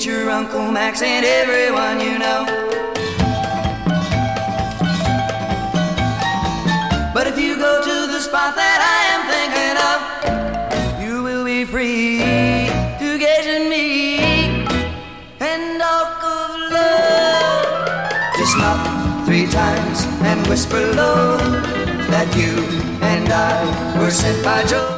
meet your Uncle Max and everyone you know. But if you go to the spot that I am thinking of, you will be free to gaze at me and talk of love. Just knock 3 times and whisper low that you and I were sent by Joe.